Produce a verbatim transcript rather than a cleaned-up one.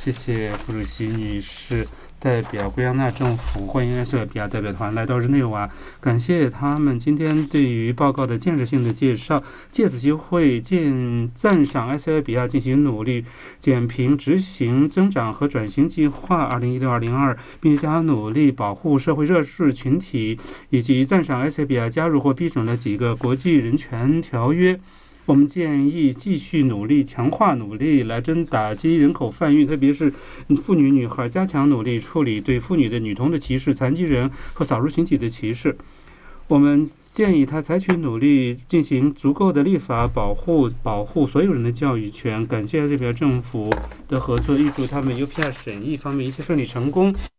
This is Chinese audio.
谢谢弗鲁西女士代表圭亚那政府欢迎埃塞俄比亚代表团来到日内瓦，感谢他们今天对于报告的建设性的介绍，借此机会见赞赏埃塞俄比亚进行努力减贫、执行增长和转型计划二零一六二零二，并加努力保护社会弱势群体，以及赞赏埃塞俄比亚加入或批准了几个国际人权条约。我们建议继续努力强化努力来针打击人口贩运，特别是妇女女孩，加强努力处理对妇女的女童的歧视、残疾人和少数群体的歧视。我们建议他采取努力进行足够的立法保护保护所有人的教育权。感谢这边政府的合作，预祝他们 U P R 审议方面一切顺利成功。